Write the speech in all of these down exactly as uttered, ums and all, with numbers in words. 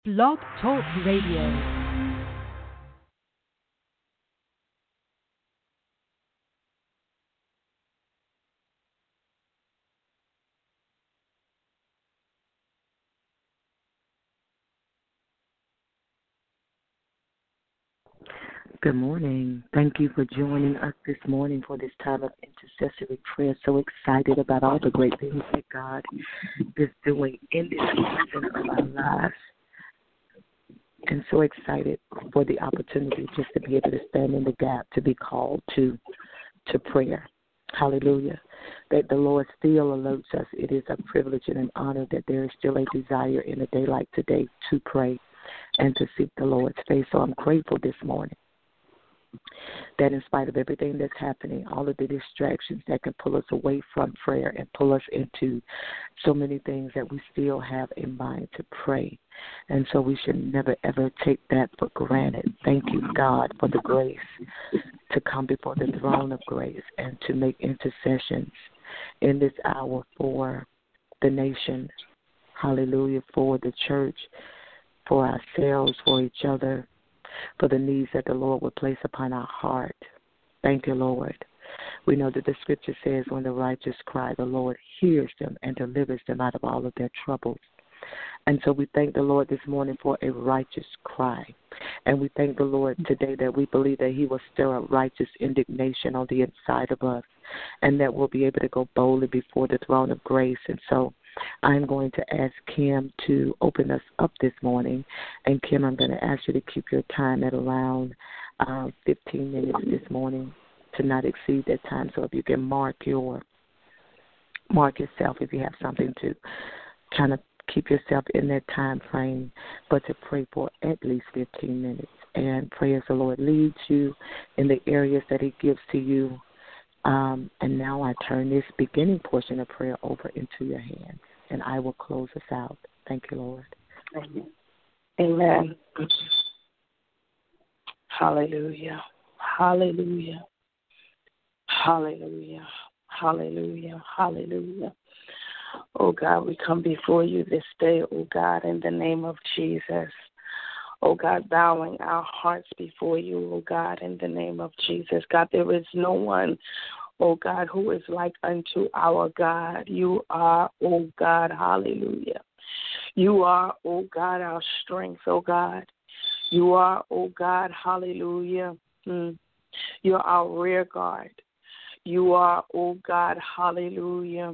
Blog Talk Radio. Good morning. Thank you for joining us this morning for this time of intercessory prayer. So excited about all the great things that God is doing in this season of our lives. And so excited for the opportunity just to be able to stand in the gap, to be called to to prayer. Hallelujah. That the Lord still alerts us. It is a privilege and an honor that there is still a desire in a day like today to pray and to seek the Lord's face. So I'm grateful this morning that in spite of everything that's happening, all of the distractions that can pull us away from prayer and pull us into so many things, that we still have in mind to pray. And so we should never, ever take that for granted. Thank you, God, for the grace to come before the throne of grace and to make intercessions in this hour for the nation. Hallelujah, for the church, for ourselves, for each other, for the needs that the Lord would place upon our heart. Thank you, Lord. We know that the scripture says when the righteous cry, the Lord hears them and delivers them out of all of their troubles. And so we thank the Lord this morning for a righteous cry. And we thank the Lord today that we believe that he will stir up righteous indignation on the inside of us, and that we'll be able to go boldly before the throne of grace. And so I'm going to ask Kim to open us up this morning. And, Kim, I'm going to ask you to keep your time at around uh, fifteen minutes this morning, to not exceed that time. So if you can mark your mark yourself, if you have something to kind of keep yourself in that time frame, but to pray for at least fifteen minutes. And pray as the Lord leads you in the areas that he gives to you. Um, and now I turn this beginning portion of prayer over into your hands, and I will close us out. Thank you, Lord. Amen. Hallelujah. Hallelujah. Hallelujah. Hallelujah. Hallelujah. Oh, God, we come before you this day, oh, God, in the name of Jesus. Oh, God, bowing our hearts before you, oh, God, in the name of Jesus. God, there is no one, oh, God, who is like unto our God. You are, oh, God, hallelujah. You are, oh, God, our strength, oh, God. You are, oh, God, hallelujah. Mm. You're our rear guard. You are, oh, God, hallelujah,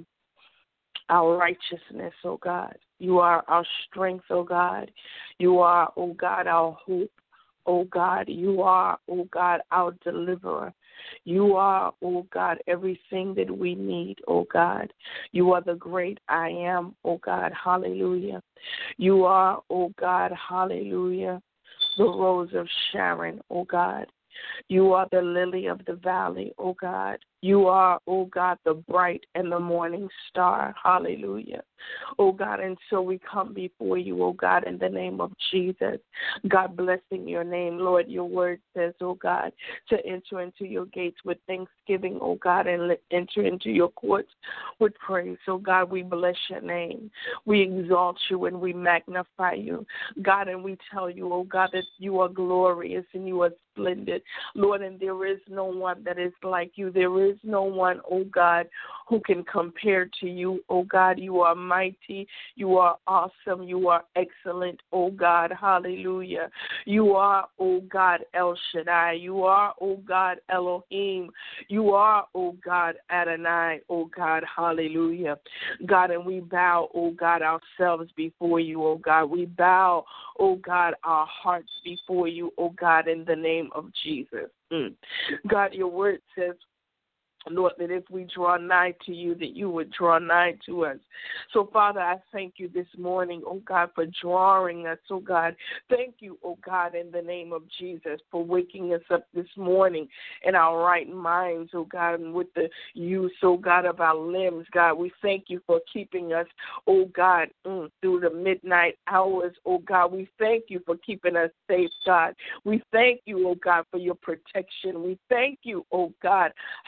our righteousness, oh, God. You are our strength, oh, God. You are, oh, God, our hope, oh, God. You are, oh, God, our deliverer. You are, oh, God, everything that we need, oh, God. You are the great I am, oh, God, hallelujah. You are, oh, God, hallelujah, the rose of Sharon, oh, God. You are the lily of the valley, oh, God. You are, oh, God, the bright and the morning star. Hallelujah. Oh, God, and so we come before you, oh, God, in the name of Jesus. God, blessing your name, Lord. Your word says, oh, God, to enter into your gates with thanksgiving, oh, God, and let, enter into your courts with praise. So, God, we bless your name. We exalt you and we magnify you, God, and we tell you, oh, God, that you are glorious and you are splendid, Lord, and there is no one that is like you. There is no one, oh, God, who can compare to you, oh, God. You are mighty. You are awesome. You are excellent, oh, God. Hallelujah. You are, oh, God, El Shaddai. You are, oh, God, Elohim. You are, oh, God, Adonai, oh, God. Hallelujah. God, and we bow, oh, God, ourselves before you, oh, God. We bow, oh, God, our hearts before you, oh, God, in the name of Jesus. Mm. God, your word says, Lord, that if we draw nigh to you, that you would draw nigh to us. So, Father, I thank you this morning, oh, God, for drawing us, oh, God. Thank you, oh, God, in the name of Jesus, for waking us up this morning in our right minds, oh, God, and with the use, oh, God, of our limbs, God. We thank you for keeping us, oh, God, mm, through the midnight hours, oh, God. We thank you for keeping us safe, God. We thank you, oh, God, for your protection. We thank you, oh, God, hallelujah,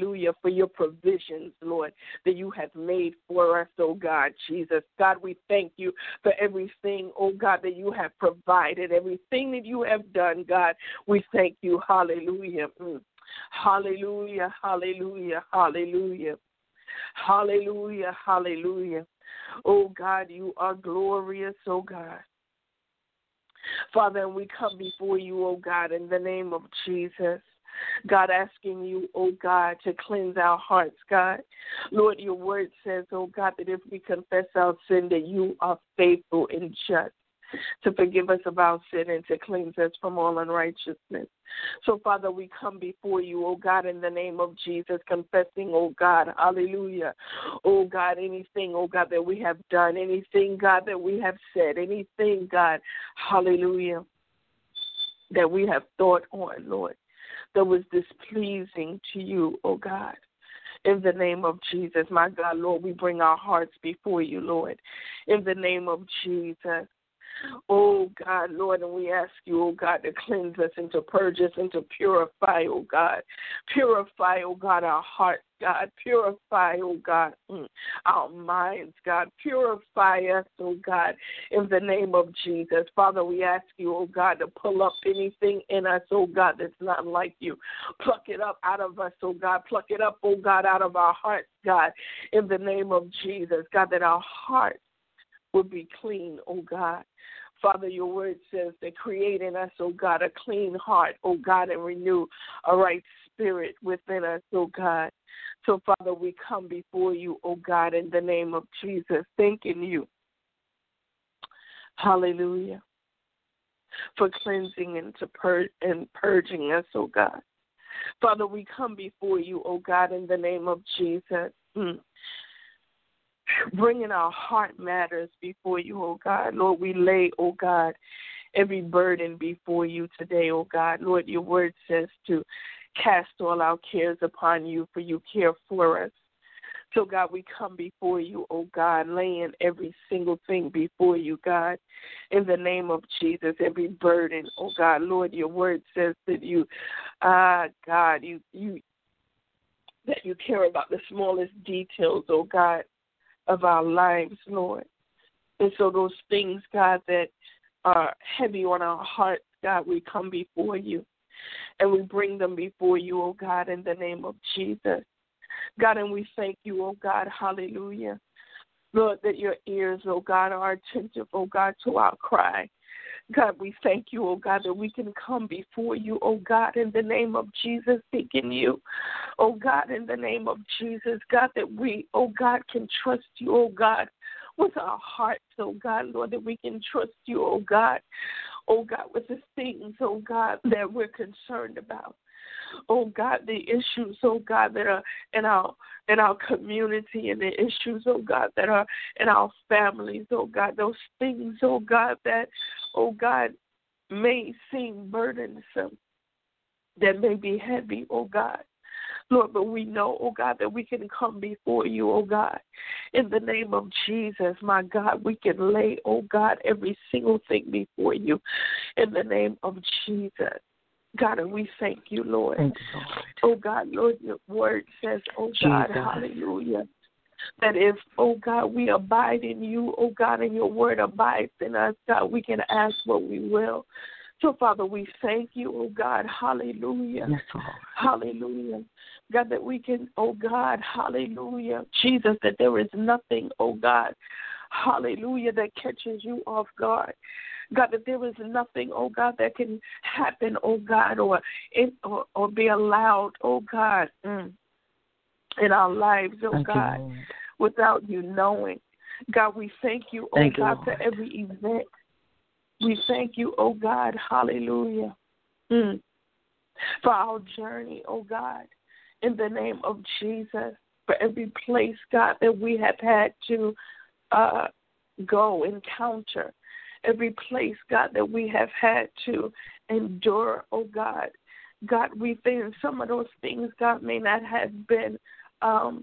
hallelujah, for your provisions, Lord, that you have made for us, oh God, Jesus. God, we thank you for everything, oh God, that you have provided, everything that you have done, God. We thank you, hallelujah. Mm. Hallelujah, hallelujah, hallelujah. Hallelujah, hallelujah. Oh God, you are glorious, oh God. Father, and we come before you, oh God, in the name of Jesus. God, asking you, oh God, to cleanse our hearts, God. Lord, your word says, oh God, that if we confess our sin, that you are faithful and just to forgive us of our sin and to cleanse us from all unrighteousness. So, Father, we come before you, oh God, in the name of Jesus, confessing, oh God, hallelujah, oh God, anything, oh God, that we have done, anything, God, that we have said, anything, God, hallelujah, that we have thought on, Lord, that was displeasing to you, oh God. In the name of Jesus, my God, Lord, we bring our hearts before you, Lord, in the name of Jesus. Oh, God, Lord, and we ask you, oh, God, to cleanse us and to purge us and to purify, oh, God. Purify, oh, God, our hearts, God. Purify, oh, God, our minds, God. Purify us, oh, God, in the name of Jesus. Father, we ask you, oh, God, to pull up anything in us, oh, God, that's not like you. Pluck it up out of us, oh, God. Pluck it up, oh, God, out of our hearts, God, in the name of Jesus. God, that our hearts will be clean, oh, God. Father, your word says that create in us, oh God, a clean heart, oh God, and renew a right spirit within us, oh God. So, Father, we come before you, oh God, in the name of Jesus, thanking you, hallelujah, for cleansing and, to pur- and purging us, oh God. Father, we come before you, oh God, in the name of Jesus. Mm. Bringing our heart matters before you, oh God. Lord, we lay, oh God, every burden before you today, oh God. Lord, your word says to cast all our cares upon you, for you care for us. So, God, we come before you, oh God, laying every single thing before you, God, in the name of Jesus, every burden, oh God. Lord, your word says that you, ah, God, you, you, that you care about the smallest details, oh God, of our lives, Lord. And so those things, God, that are heavy on our hearts, God, we come before you. And we bring them before you, oh God, in the name of Jesus. God, and we thank you, oh God, hallelujah. Lord, that your ears, oh God, are attentive, oh God, to our cry. God, we thank you, oh God, that we can come before you, oh God, in the name of Jesus, seeking you. Oh God, in the name of Jesus, God, that we, oh God, can trust you, oh God, with our hearts, oh God, Lord, that we can trust you, oh God, oh God, with the things, oh God, that we're concerned about. Oh God, the issues, oh God, that are in our in our community, and the issues, oh God, that are in our families, oh God, those things, oh God, that, oh God, may seem burdensome, that may be heavy, oh God. Lord, but we know, oh God, that we can come before you, oh God, in the name of Jesus, my God. We can lay, oh God, every single thing before you in the name of Jesus. God, and we thank you, Lord. Thank you, Lord. Oh, God, Lord, your word says, oh, God, Jesus. hallelujah, that if, oh, God, we abide in you, oh, God, and your word abides in us, God, we can ask what we will. So, Father, we thank you, oh, God, hallelujah. Yes, Lord. Hallelujah. God, that we can, oh, God, hallelujah. Jesus, that there is nothing, oh, God, hallelujah, that catches you off guard. God, that there is nothing, oh, God, that can happen, oh, God, or in, or, or be allowed, oh, God, mm, in our lives, oh, Thank God, you, without you knowing. God, we thank you, oh, thank God, you, for every event. We thank you, oh, God, hallelujah, mm, for our journey, oh, God, in the name of Jesus, for every place, God, that we have had to uh, go, encounter. Every place, God, that we have had to endure, oh, God. God, we think some of those things, God, may not have been um,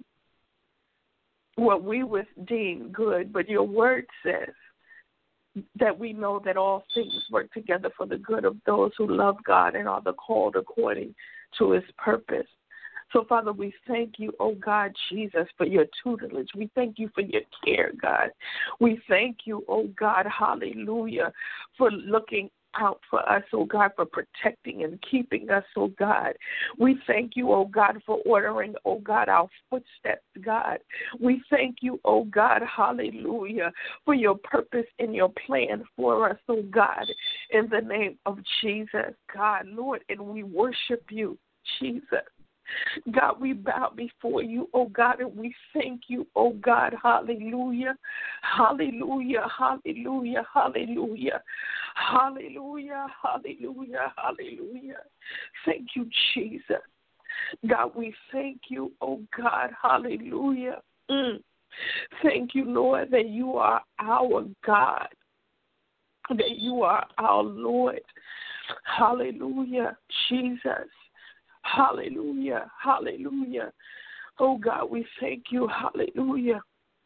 what we would deem good, but your word says that we know that all things work together for the good of those who love God and are the called according to his purpose. So, Father, we thank you, oh God, Jesus, for your tutelage. We thank you for your care, God. We thank you, oh God, hallelujah, for looking out for us, oh God, for protecting and keeping us, oh God. We thank you, oh God, for ordering, oh God, our footsteps, God. We thank you, oh God, hallelujah, for your purpose and your plan for us, oh God, in the name of Jesus, God, Lord, and we worship you, Jesus. God, we bow before you, oh God, and we thank you, oh God, hallelujah, hallelujah, hallelujah, hallelujah, hallelujah, hallelujah, hallelujah. Thank you, Jesus. God, we thank you, oh God, hallelujah. Mm. Thank you, Lord, that you are our God, that you are our Lord. Hallelujah, Jesus. Hallelujah, hallelujah. Oh, God, we thank you, hallelujah.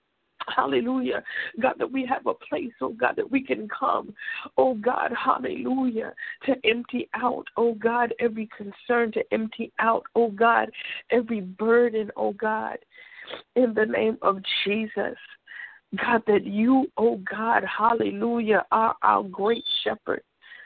Hallelujah. God, that we have a place, oh God, that we can come, oh God, hallelujah, to empty out, oh God, every concern, to empty out, oh God, every burden, oh God, in the name of Jesus. God, that you, oh God, hallelujah, are our great shepherd.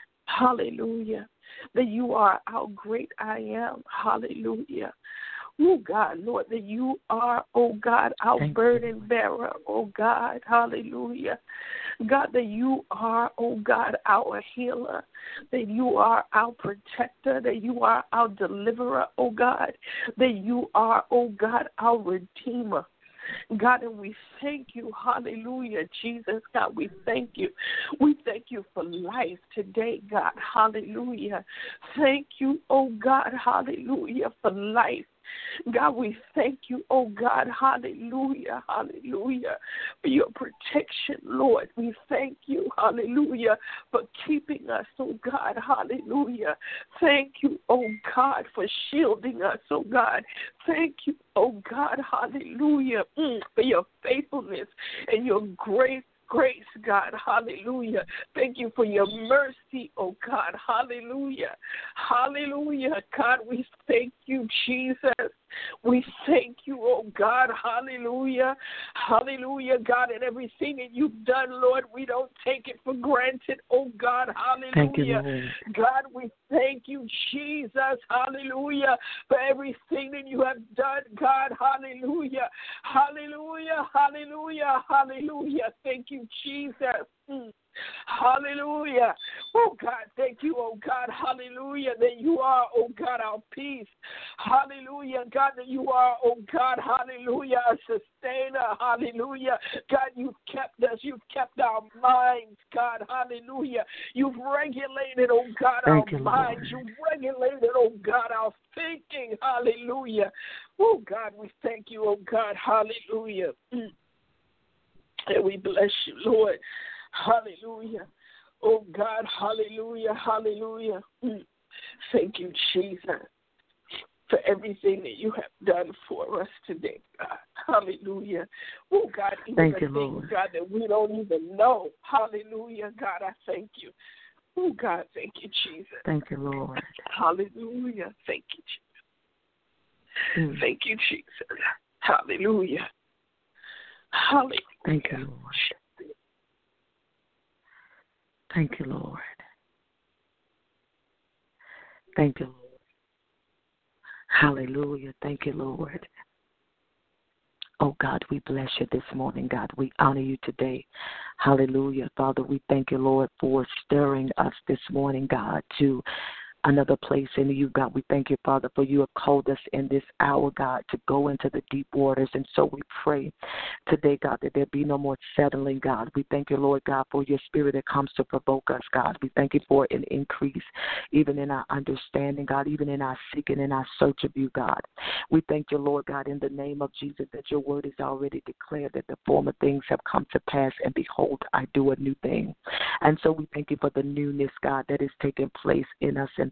Hallelujah. That you are our great I am. Hallelujah. Oh, God, Lord, that you are, oh, God, our Thank burden you. bearer, oh, God, hallelujah. God, that you are, oh, God, our healer, that you are our protector, that you are our deliverer, oh, God, that you are, oh, God, our redeemer. God, and we thank you, hallelujah, Jesus, God, we thank you. We thank you for life today, God, hallelujah. Thank you, oh, God, hallelujah, for life. God, we thank you, oh God, hallelujah, hallelujah, for your protection, Lord. We thank you, hallelujah, for keeping us, oh God, hallelujah. Thank you, oh God, for shielding us, oh God. Thank you, oh God, hallelujah, mm, for your faithfulness and your grace. Grace, God, hallelujah. Thank you for your mercy, oh God, hallelujah. Hallelujah, God, we thank you, Jesus. We thank you, oh God, hallelujah. Hallelujah, God, and everything that you've done, Lord, we don't take it for granted, oh God, hallelujah. Thank you, Lord. God, we thank you, Jesus, hallelujah, for everything that you have done, God, hallelujah. Hallelujah, hallelujah, hallelujah. Thank you, Jesus. Mm. Hallelujah. Oh, God, thank you, oh, God, hallelujah, that you are, oh, God, our peace. Hallelujah, God, that you are, oh, God, hallelujah, a sustainer. Hallelujah. God, you've kept us. You've kept our minds, God, hallelujah. You've regulated, oh, God, Thank our you, minds. Lord. You've regulated, oh, God, our thinking. Hallelujah. Oh, God, we thank you, oh, God, hallelujah. Mm. And we bless you, Lord. Hallelujah. Oh, God, hallelujah, hallelujah. Mm. Thank you, Jesus, for everything that you have done for us today, God. Hallelujah. Oh, God, even Thank the you, things, Lord. God, that we don't even know. Hallelujah, God, I thank you. Oh, God, thank you, Jesus. Thank you, Lord. Hallelujah. Thank you, Jesus. Mm. Thank you, Jesus. Hallelujah. Hallelujah. Thank you, Lord. Thank you, Lord. Thank you, Lord. Hallelujah. Thank you, Lord. Oh, God, we bless you this morning, God. We honor you today. Hallelujah. Father, we thank you, Lord, for stirring us this morning, God, to another place in you, God. We thank you, Father, for you have called us in this hour, God, to go into the deep waters. And so we pray today, God, that there be no more settling, God. We thank you, Lord God, for your spirit that comes to provoke us, God. We thank you for an increase, even in our understanding, God, even in our seeking and our search of you, God. We thank you, Lord God, in the name of Jesus, that your word is already declared that the former things have come to pass, and behold, I do a new thing. And so we thank you for the newness, God, that is taking place in us and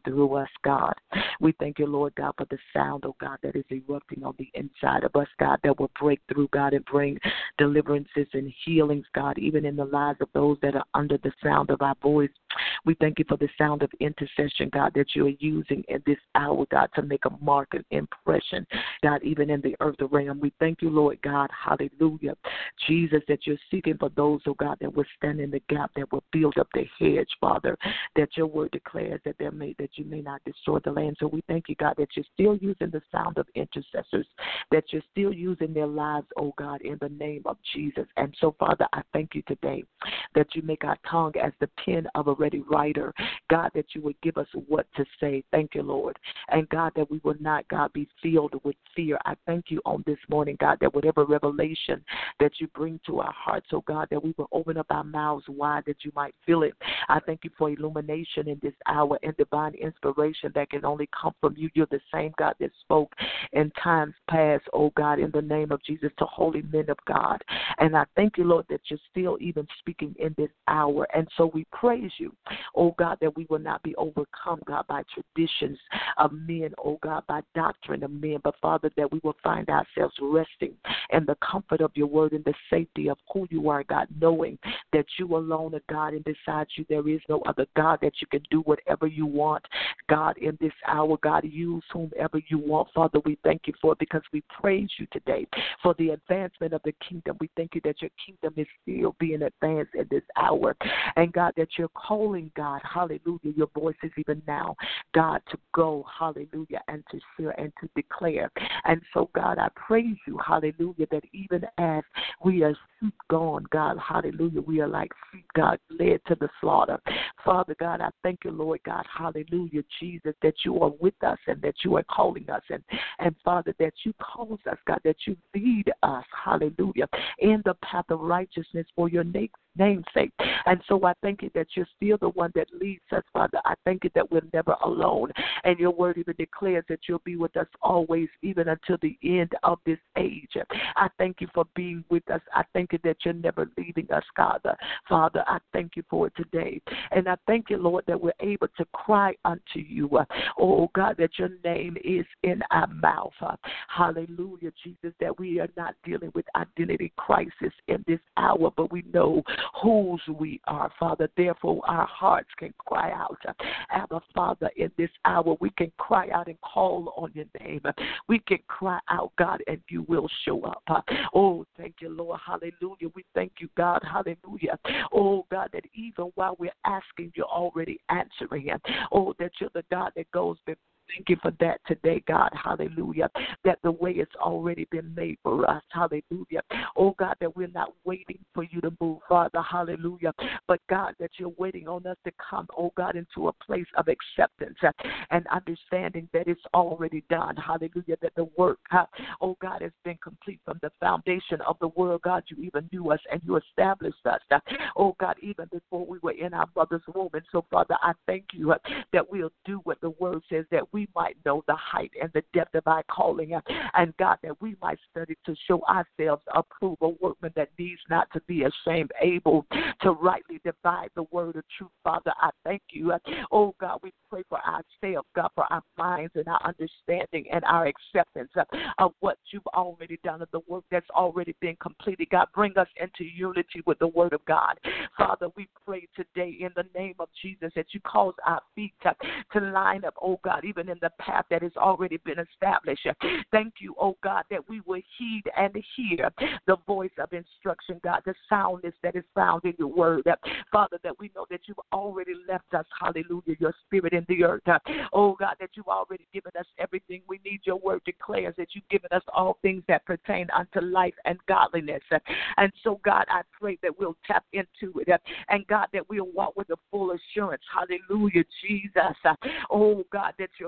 through us, God. We thank you, Lord God, for the sound, oh God, that is erupting on the inside of us, God, that will break through, God, and bring deliverances and healings, God, even in the lives of those that are under the sound of our voice. We thank you for the sound of intercession, God, that you are using in this hour, God, to make a mark and impression, God, even in the earth realm. We thank you, Lord God, hallelujah, Jesus, that you're seeking for those, oh God, that will stand in the gap, that will build up the hedge, Father, that your word declares that there may, that you may not destroy the land. So we thank you, God, that you're still using the sound of intercessors, that you're still using their lives, oh God, in the name of Jesus. And so, Father, I thank you today that you make our tongue as the pen of a ready writer, God, that you would give us what to say. Thank you, Lord. And God, that we will not, God, be filled with fear. I thank you on this morning, God, that whatever revelation that you bring to our hearts, oh God, that we will open up our mouths wide that you might feel it. I thank you for illumination in this hour and divine inspiration that can only come from you. You're the same God that spoke in times past, oh God, in the name of Jesus, to holy men of God. And I thank you, Lord, that you're still even speaking in this hour. And so we praise you, oh God, that we will not be overcome, God, by traditions of men, oh God, by doctrine of men, but Father, that we will find ourselves resting in the comfort of your word and the safety of who you are, God, knowing that you alone are God, and besides you there is no other God, that you can do whatever you want, God, in this hour. God, use whomever you want. Father, we thank you for it because we praise you today for the advancement of the kingdom. We thank you that your kingdom is still being advanced in this hour. And God, that you're calling, God, hallelujah, your voices even now, God, to go, hallelujah, and to share and to declare. And so, God, I praise you, hallelujah, that even as we are sheep gone, God, hallelujah, we are like sheep, God, led to the slaughter. Father, God, I thank you, Lord God, hallelujah, Jesus, that you are with us and that you are calling us. And, and Father, that you cause us, God, that you lead us, hallelujah, in the path of righteousness for your name. namesake. And so I thank you that you're still the one that leads us, Father. I thank you that we're never alone. And your word even declares that you'll be with us always, even until the end of this age. I thank you for being with us. I thank you that you're never leaving us, Father. Father, I thank you for it today. And I thank you, Lord, that we're able to cry unto you. Oh, God, that your name is in our mouth. Hallelujah, Jesus, that we are not dealing with identity crisis in this hour, but we know whose we are, Father. Therefore, our hearts can cry out. Abba, Father, in this hour, we can cry out and call on your name. We can cry out, God, and you will show up. Oh, thank you, Lord. Hallelujah. We thank you, God. Hallelujah. Oh, God, that even while we're asking, you're already answering. Oh, that you're the God that goes before. Thank you for that today, God. Hallelujah. That the way has already been made for us. Hallelujah. Oh, God, that we're not waiting for you to move, Father. Hallelujah. But, God, that you're waiting on us to come, oh, God, into a place of acceptance and understanding that it's already done. Hallelujah. That the work, oh, God, has been complete from the foundation of the world. God, you even knew us and you established us. Oh, God, even before we were in our mother's womb. And so, Father, I thank you that we'll do what the word says, that we might know the height and the depth of our calling, and God, that we might study to show ourselves approved, a workman that needs not to be ashamed, able to rightly divide the word of truth. Father, I thank you. Oh, God, we pray for ourselves, God, for our minds and our understanding and our acceptance of what you've already done, of the work that's already been completed. God, bring us into unity with the word of God. Father, we pray today in the name of Jesus that you cause our feet to, to line up, oh, God, even in the path that has already been established. Thank you, oh God, that we will heed and hear the voice of instruction, God, the soundness that is found in your word. Father, that we know that you've already left us, hallelujah, your spirit in the earth. Oh God, that you've already given us everything we need. Your word declares that you've given us all things that pertain unto life and godliness. And so, God, I pray that we'll tap into it. And God, that we'll walk with a full assurance. Hallelujah, Jesus. Oh God, that you're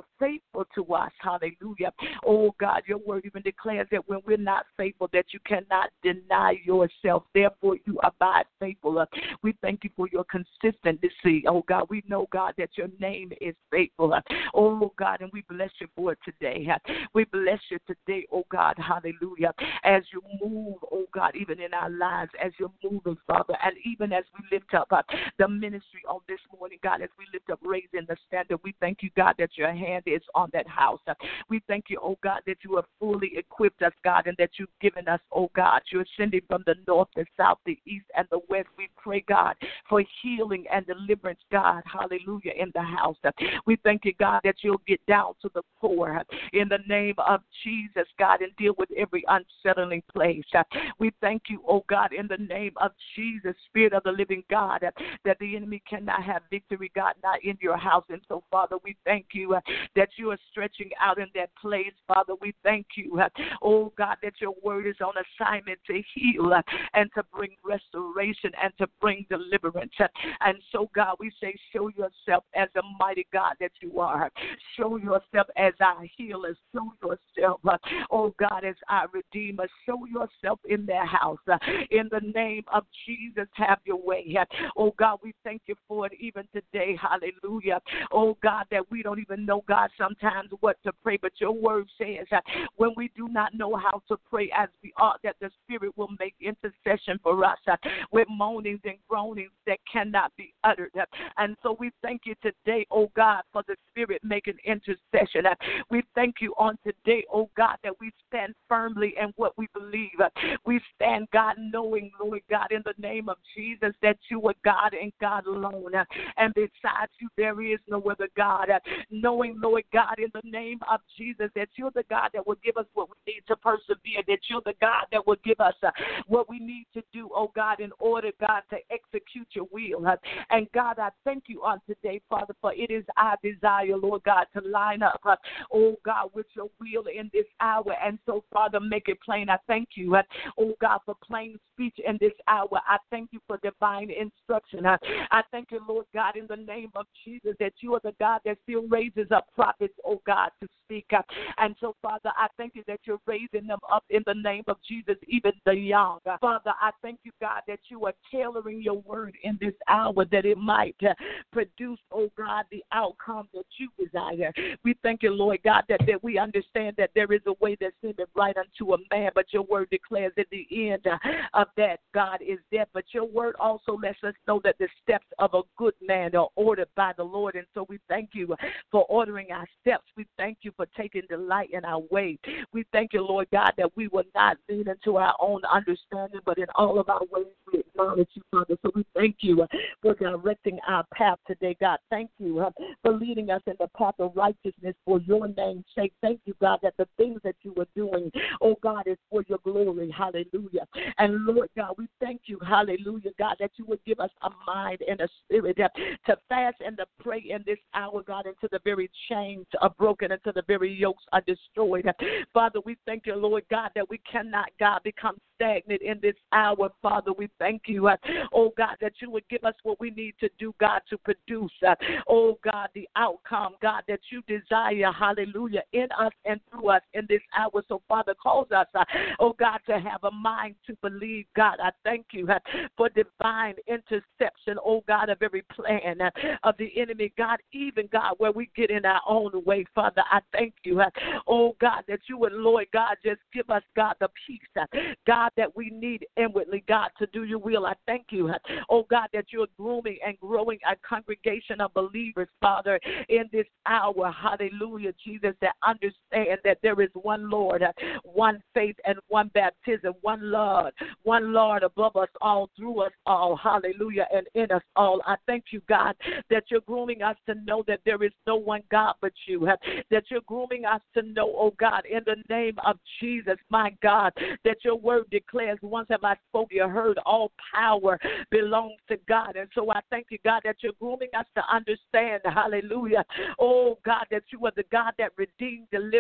faithful to us. Hallelujah. Oh, God, your word even declares that when we're not faithful, that you cannot deny yourself. Therefore, you abide faithful. Uh, we thank you for your consistency. Oh, God, we know, God, that your name is faithful. Uh, oh, God, and we bless you for it today. Uh, we bless you today, oh, God. Hallelujah. As you move, oh, God, even in our lives, as you're moving, Father, and even as we lift up uh, the ministry on this morning, God, as we lift up raising the standard, we thank you, God, that your hand is on that house. Uh, we thank you, oh, God, that you have fully equipped us, God, and that you've given us, oh, God, you're sending from the north, the south, the east, and the west. We pray, God, for healing and deliverance, God, hallelujah, in the house. Uh, we thank you, God, that you'll get down to the core uh, in the name of Jesus, God, and deal with every unsettling place. Uh, we thank you, oh, God, in the name of Jesus, Spirit of the living God, uh, that the enemy cannot have victory, God, not in your house. And so, Father, we thank you uh, that you are stretching out in that place. Father, we thank you, uh, oh, God, that your word is on assignment to heal uh, and to bring restoration and to bring deliverance. Uh, and so, God, we say, show yourself as a mighty God that you are. Show yourself as our healer. Show yourself, uh, oh, God, as our redeemer. Show yourself in their house. Uh, in the name of Jesus, have your way. Uh, oh, God, we thank you for it even today. Hallelujah. Oh, God, that we don't even know, God, sometimes what to pray, but your word says uh, when we do not know how to pray as we ought, that the Spirit will make intercession for us uh, with moanings and groanings that cannot be uttered. Uh, and so we thank you today, oh, God, for the Spirit making intercession. Uh, we thank you on today, oh, God, that we stand firmly in what we believe. Uh, we stand, God, knowing, Lord God, in the name of Jesus, that you are God and God alone. Uh, and besides you, there is no other God. Uh, knowing, Lord God, in the name of Jesus, that you're the God that will give us what we need to persevere, that you're the God that will give us uh, what we need to do, oh God, in order, God, to execute your will. Uh, and God, I thank you on today, Father, for it is our desire, Lord God, to line up, uh, oh God, with your will in this hour. And so, Father, make it plain. I thank you, uh, oh God, for plain speech in this hour. I thank you for divine instruction. Uh, I thank you, Lord God, in the name of Jesus, that you are the God that still raises up prophets, oh God, to speak. Uh, and so, Father, I thank you that you're raising them up in the name of Jesus, even the young. Uh, Father, I thank you, God, that you are tailoring your word in this hour that it might uh, produce, oh God, the outcome that you desire. We thank you, Lord God, that, that we understand that there is a way that seemeth right unto a man, but your word declares at the end uh, of that, God, is death. But your word also lets us know that the steps of a good man are ordered by the Lord. And so we thank you for ordering our steps. We thank you for taking delight in our way. We thank you, Lord God, that we will not lean into our own understanding, but in all of our ways we acknowledge you, Father. So we thank you for directing our path today, God. Thank you uh, for leading us in the path of righteousness for your name's sake. Thank you, God, that the things that you are doing, oh God, is for your glory. Hallelujah. And Lord God, we thank you, hallelujah, God, that you would give us a mind and a spirit uh, to fast and to pray in this hour, God, until the very chains are broken, until the very yokes are destroyed. Father, we thank you, Lord God, that we cannot, God, become stagnant in this hour. Father, we thank you, uh, oh God, that you would give us what we need to do, God, to produce, uh, oh God, the outcome, God, that you desire, hallelujah, in us and through us in this hour. So, Father, cause us, uh, oh God, to have a mind to believe, God. I thank you uh, for divine interception, oh God, of every plan uh, of the enemy, God, even, God, where we get in our own way, Father. I thank you, uh, oh God, that you would, Lord God, just give us, God, the peace, uh, God, that we need inwardly, God, to do your will. I thank you, uh, oh God, that you're grooming and growing a congregation of believers, Father, in this hour. Hallelujah, Jesus, that understand that there is one Lord, uh, one faith, and one baptism, one Lord, one Lord above us all, through us all. Hallelujah, and in us all. I thank you, God, that you're grooming us to know that there is no one God but you, uh, that you're grooming us to know, oh God, in the name of Jesus, my God, that your word declares, once have I spoken, you heard, all power belongs to God. And so I thank you, God, that you're grooming us to understand, hallelujah, oh God, that you are the God that redeemed, delivers, uh,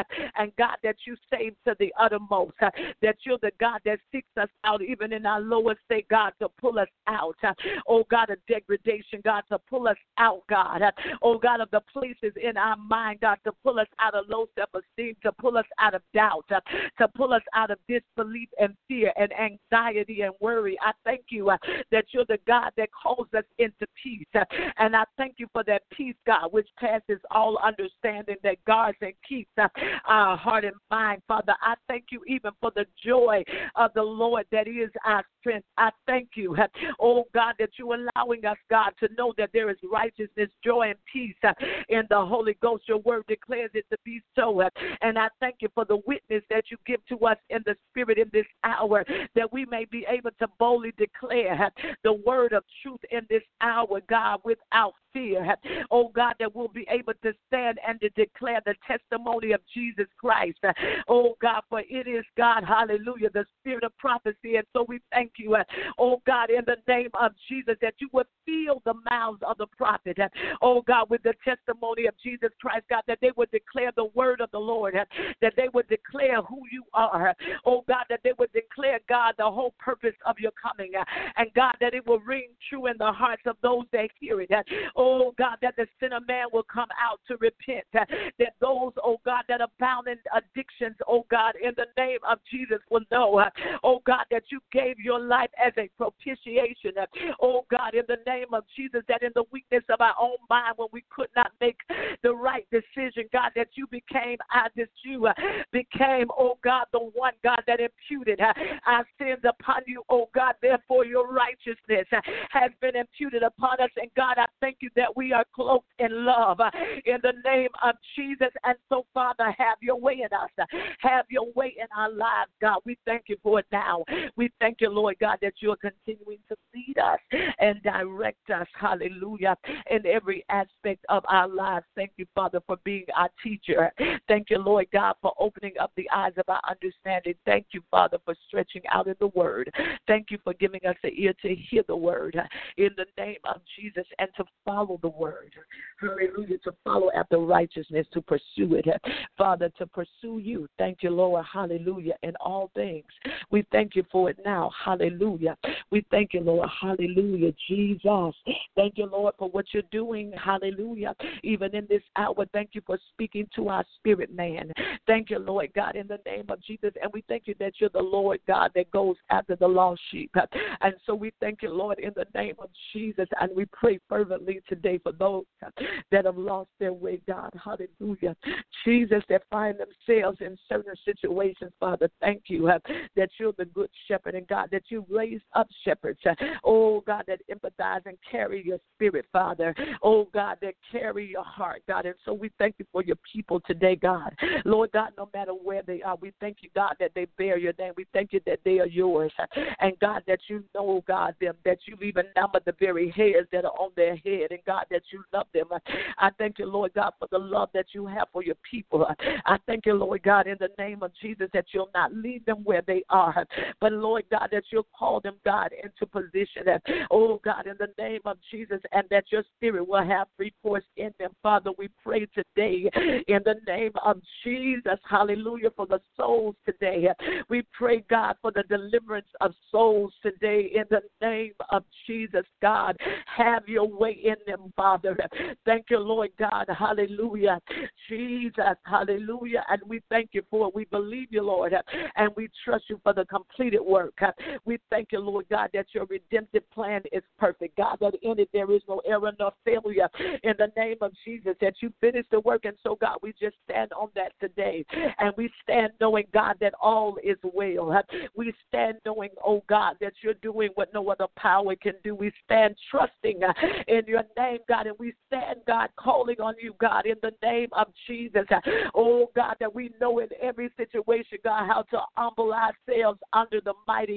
and God, that you save to the uttermost, that you're the God that seeks us out even in our lowest state, God, to pull us out, oh God, of degradation, God, to pull us out, God, oh God, of the places in our mind, God, to pull us out of low self-esteem, to pull us out of doubt, to pull us out of disbelief and fear and anxiety and worry. I thank you uh, that you're the God that calls us into peace, uh, and I thank you for that peace, God, which passes all understanding, that guards and keeps uh, our heart and mind. Father, I thank you even for the joy of the Lord that is our strength. I thank you, uh, oh God, that you're allowing us, God, to know that there is righteousness, joy, and peace uh, in the Holy Ghost. Your word declares it to be so, uh, and I thank you for the witness that you give to us in the Spirit in this hour, that we may be able to boldly declare uh, the word of truth in this hour, God, without fear. Oh God, that we'll be able to stand and to declare the testimony of Jesus Christ. Oh God, for it is God, hallelujah, the spirit of prophecy. And so we thank you, oh God, in the name of Jesus, that you would fill the mouths of the prophet, oh God, with the testimony of Jesus Christ, God, that they would declare the word of the Lord, that they would declare who you are, oh God, that they would declare, God, the whole purpose of your coming, and God, that it will ring true in the hearts of those that hear it. Oh, God, that the sinner man will come out to repent. That those, oh, God, that are bound in addictions, oh, God, in the name of Jesus will know, oh, God, that you gave your life as a propitiation. Oh, God, in the name of Jesus, that in the weakness of our own mind when we could not make the right decision, God, that you became, I that you became, oh, God, the one, God, that imputed our sins upon you, oh, God, therefore your righteousness has been imputed upon us. And, God, I thank you that we are cloaked in love uh, in the name of Jesus. And so, Father, have your way in us. Uh, have your way in our lives, God. We thank you for it now. We thank you, Lord God, that you are continuing to lead us and direct us, hallelujah, in every aspect of our lives. Thank you, Father, for being our teacher. Thank you, Lord God, for opening up the eyes of our understanding. Thank you, Father, for stretching out in the word. Thank you for giving us an ear to hear the word uh, in the name of Jesus, and to follow the word. Hallelujah. To follow after righteousness, to pursue it. Father, to pursue you. Thank you, Lord. Hallelujah. In all things. We thank you for it now. Hallelujah. We thank you, Lord. Hallelujah. Jesus. Thank you, Lord, for what you're doing. Hallelujah. Even in this hour, thank you for speaking to our spirit, man. Thank you, Lord God, in the name of Jesus. And we thank you that you're the Lord God that goes after the lost sheep. And so we thank you, Lord, in the name of Jesus. And we pray fervently today for those that have lost their way, God. Hallelujah. Jesus, that find themselves in certain situations, Father, thank you uh, that you're the good shepherd, and God, that you raised up shepherds, uh, oh God, that empathize and carry your spirit, Father, oh God, that carry your heart, God. And so we thank you for your people today, God. Lord God, no matter where they are, we thank you, God, that they bear your name. We thank you that they are yours, and God, that you know, God, them, that you've even numbered the very hairs that are on their head, and God, that you love them. I thank you, Lord God, for the love that you have for your people. I thank you, Lord God, in the name of Jesus, that you'll not leave them where they are, but Lord God, that you'll call them, God, into position. Oh God, in the name of Jesus, and that your spirit will have free course in them. Father, we pray today in the name of Jesus, hallelujah, for the souls today. We pray, God, for the deliverance of souls today in the name of Jesus, God. Have your way in them, Father. Thank you, Lord God. Hallelujah. Jesus, hallelujah. And we thank you for it. We believe you, Lord, and we trust you for the completed work. We thank you, Lord God, that your redemptive plan is perfect. God, that in it there is no error nor failure. In the name of Jesus, that you finished the work. And so, God, we just stand on that today. And we stand knowing, God, that all is well. We stand knowing, oh God, that you're doing what no other power can do. We stand trusting in your name, God, and we stand, God, calling on you, God, in the name of Jesus. Oh, God, that we know in every situation, God, how to humble ourselves under the mighty hand of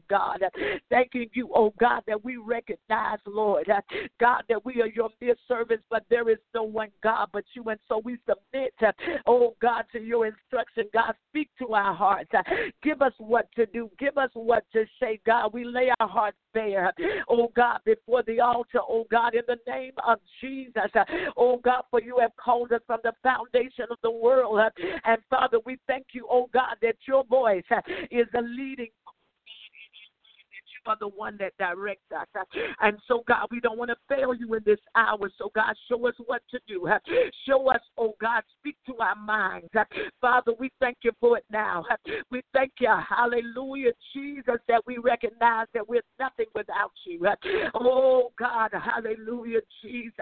God. Thanking you, oh God, that we recognize, Lord, God, that we are your mere servants, but there is no one, God, but you. And so we submit, oh God, to your instruction. God, speak to our hearts. Give us what to do. Give us what to say, God. We lay our hearts bare, oh God, before the altar, oh God, in the name of Jesus. Oh God, for you have called us from the foundation of the world. And Father, we thank you, oh God, that your voice is the leading are the one that directs us. And so, God, we don't want to fail you in this hour. So, God, show us what to do. Show us, oh God, speak to our minds. Father, we thank you for it now. We thank you, hallelujah, Jesus, that we recognize that we're nothing without you. Oh, God, hallelujah, Jesus.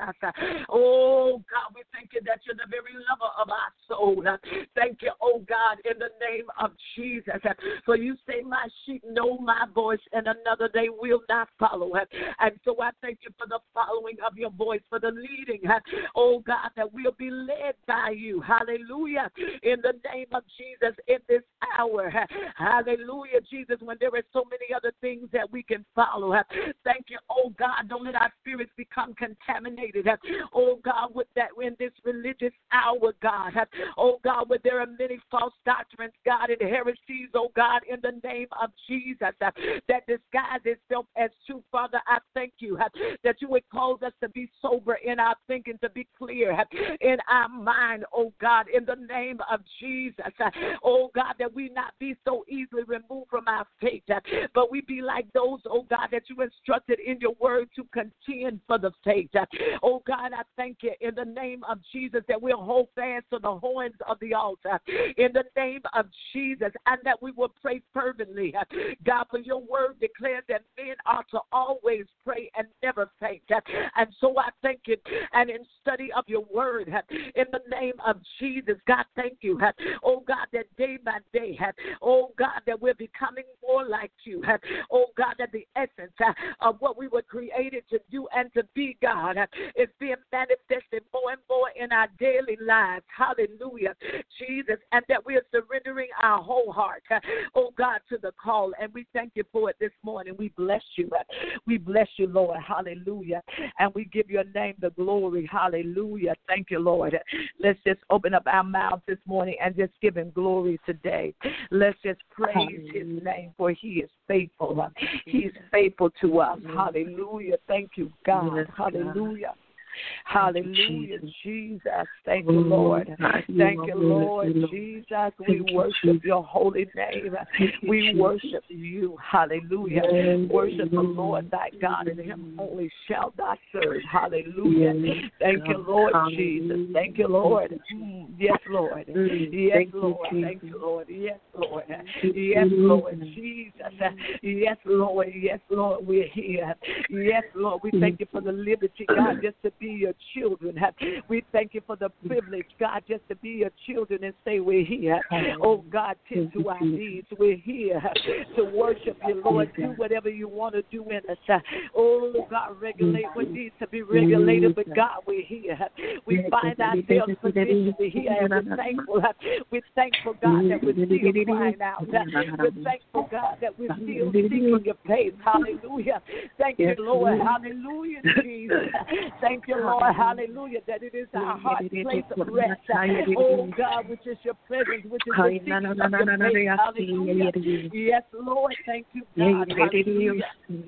Oh, God, we thank you that you're the very lover of our soul. Thank you, oh God, in the name of Jesus. For you say, my sheep know my voice, and another Another they will not follow. And so I thank you for the following of your voice, for the leading, oh God, that we'll be led by you. Hallelujah. In the name of Jesus in this hour. Hallelujah, Jesus, when there are so many other things that we can follow. Thank you, oh God, don't let our spirits become contaminated. Oh God, with that in this religious hour, God. Oh God, where there are many false doctrines, God, and heresies, oh God, in the name of Jesus, that disguise itself as true. Father, I thank you that you would cause us to be sober in our thinking, to be clear in our mind, oh God, in the name of Jesus. Oh God, that we not be so easily removed from our faith, but we be like those, oh God, that you instructed in your word to contend for the faith. Oh God, I thank you in the name of Jesus that we'll hold fast to the horns of the altar in the name of Jesus, and that we will pray fervently. God, for your word declares that men are to always pray and never faint. And so I thank you, and in study of your word, in the name of Jesus, God, thank you. Oh God, that day by day, oh God, that we're becoming more like you. Oh God, that the essence of what we were created to do and to be, God, is being manifested more and more in our daily lives. Hallelujah, Jesus, and that we are surrendering our whole heart, oh God, to the call. And we thank you for it this morning. We bless you. We bless you, Lord. Hallelujah. And we give your name the glory. Hallelujah. Thank you, Lord. Let's just open up our mouths this morning and just give him glory today. Let's just praise Hallelujah. His name, for he is faithful. He's faithful to us. Hallelujah. Thank you, God. Hallelujah. Hallelujah, Jesus. Thank you, Lord. Thank you, Lord Jesus. We worship your holy name. We worship you. Hallelujah. Worship the Lord thy God, and him only shall thou serve. Hallelujah. Thank you, Lord Jesus. Thank you, Lord. Yes, Lord. Yes, Lord. Thank you, Lord. Yes, Lord. Yes, Lord Jesus. Yes, Lord. Yes, Lord. We're here. Yes, Lord. We thank you for the liberty, God, just to be your children. We thank you for the privilege, God, just to be your children and say we're here. Oh, God, tend to our needs. We're here to worship you, Lord. Do whatever you want to do in us. Oh, God, regulate what needs to be regulated. But, God, we're here. We find ourselves positioned here, and we're thankful. We're thankful, God, that we're still crying out. We're thankful, God, that we're still seeking your face. Hallelujah. Thank you, Lord. Hallelujah, Jesus. Thank you, Lord. Hallelujah, that it is our heart's place of rest. Oh, God, which is your presence, which is the seat of your face. Hallelujah. Yes, Lord. Thank you, God. Hallelujah.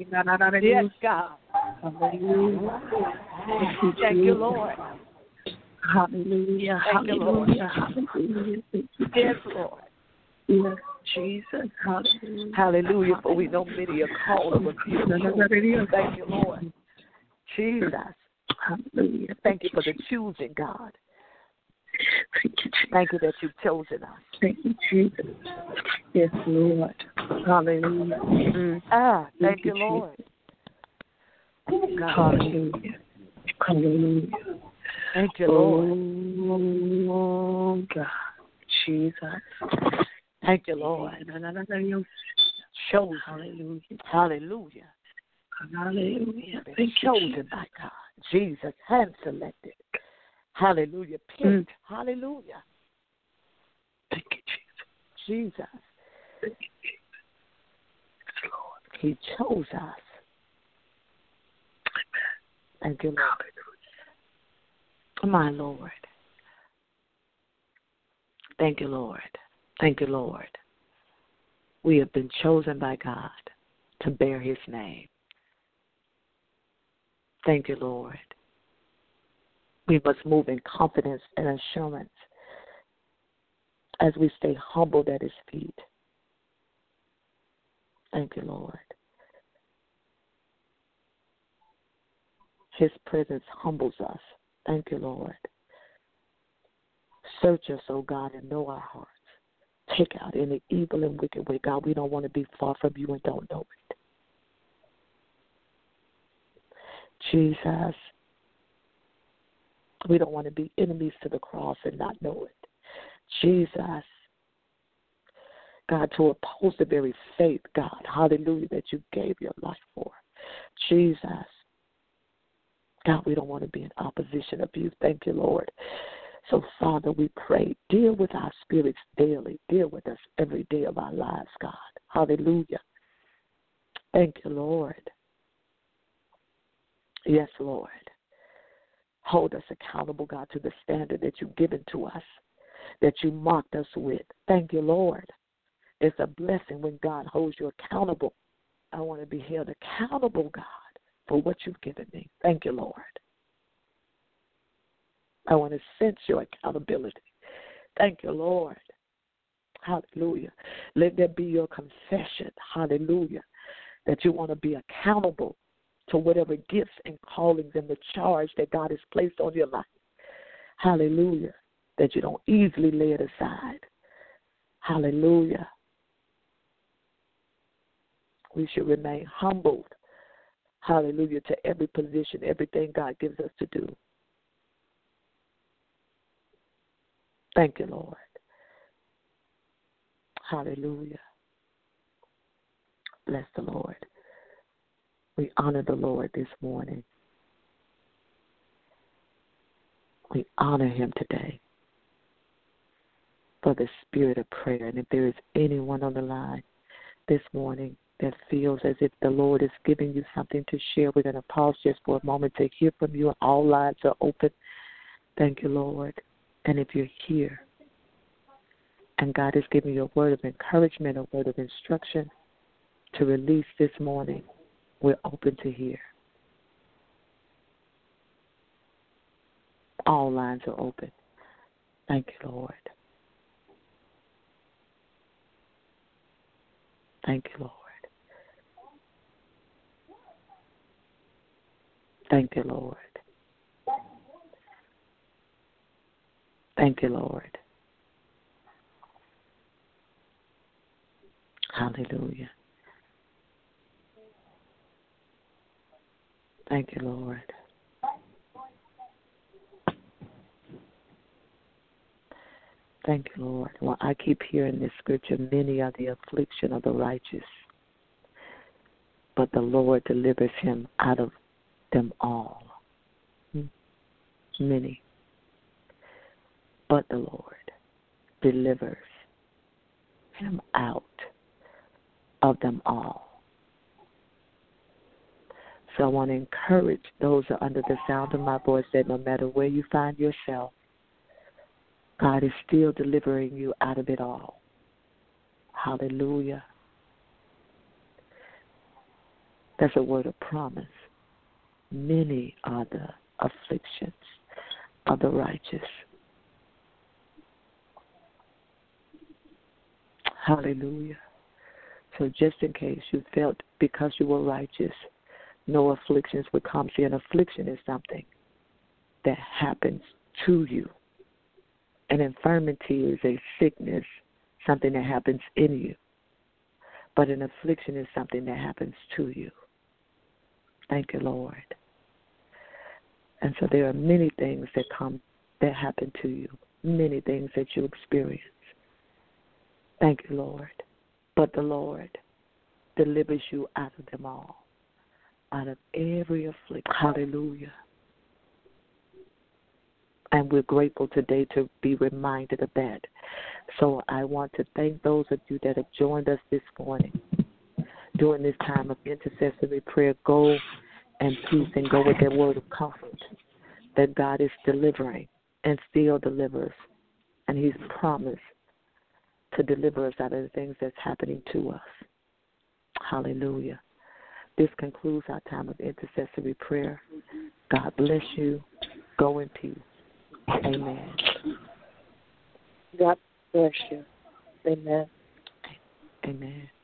Yes, God. Hallelujah. Thank you, Lord. Hallelujah. Thank you, Lord. Hallelujah. Yes, Lord. Yes, Jesus. Hallelujah. Hallelujah. For we know many are called of a few children. Thank you, Lord. Jesus. Hallelujah. Thank you for the choosing, God. Thank you, Jesus. Thank you that you've chosen us. Thank you, Jesus. Yes, Lord. Hallelujah. Mm. Ah, thank, thank you, you, Lord. God. Hallelujah. Hallelujah. Thank you, Lord. Oh, God. Jesus. Thank you, Lord. Chosen. Hallelujah. Hallelujah. Hallelujah. Been chosen by God. Jesus, hand selected. Hallelujah. Picked. Mm. Hallelujah. Thank you, Jesus. Jesus. Thank you, Jesus. Yes, Lord. He chose us. Thank you, Lord. My Lord. Thank you, Lord. Thank you, Lord. We have been chosen by God to bear his name. Thank you, Lord. We must move in confidence and assurance as we stay humbled at his feet. Thank you, Lord. His presence humbles us. Thank you, Lord. Search us, O God, and know our hearts. Take out any evil and wicked way. God, we don't want to be far from you and don't know it. Jesus, we don't want to be enemies to the cross and not know it. Jesus, God, to oppose the very faith, God, hallelujah, that you gave your life for. Jesus, God, we don't want to be in opposition of you. Thank you, Lord. So, Father, we pray, deal with our spirits daily. Deal with us every day of our lives, God. Hallelujah. Thank you, Lord. Yes, Lord. Hold us accountable, God, to the standard that you've given to us, that you marked us with. Thank you, Lord. It's a blessing when God holds you accountable. I want to be held accountable, God, for what you've given me. Thank you, Lord. I want to sense your accountability. Thank you, Lord. Hallelujah. Let that be your confession. Hallelujah. That you want to be accountable to whatever gifts and callings and the charge that God has placed on your life. Hallelujah. That you don't easily lay it aside. Hallelujah. We should remain humbled. Hallelujah. To every position, everything God gives us to do. Thank you, Lord. Hallelujah. Bless the Lord. We honor the Lord this morning. We honor him today for the spirit of prayer. And if there is anyone on the line this morning that feels as if the Lord is giving you something to share, we're going to pause just for a moment to hear from you. All lines are open. Thank you, Lord. And if you're here and God is giving you a word of encouragement, a word of instruction to release this morning, we're open to hear. All lines are open. Thank you, Lord. Thank you, Lord. Thank you, Lord. Thank you, Lord. Hallelujah. Thank you, Lord. Thank you, Lord. Well, I keep hearing this scripture, many are the affliction of the righteous, but the Lord delivers him out of them all. Many. But the Lord delivers him out of them all. So I want to encourage those who are under the sound of my voice that no matter where you find yourself, God is still delivering you out of it all. Hallelujah. That's a word of promise. Many are the afflictions of the righteous. Hallelujah. So just in case you felt because you were righteous, no afflictions would come. See, an affliction is something that happens to you. An infirmity is a sickness, something that happens in you. But an affliction is something that happens to you. Thank you, Lord. And so there are many things that come, that happen to you, many things that you experience. Thank you, Lord. But the Lord delivers you out of them all, out of every affliction. Hallelujah. And we're grateful today to be reminded of that. So I want to thank those of you that have joined us this morning during this time of intercessory prayer. Go in peace and go with that word of comfort that God is delivering and still delivers. And he's promised to deliver us out of the things that's happening to us. Hallelujah. This concludes our time of intercessory prayer. God bless you. Go in peace. Amen. God bless you. Amen. Amen.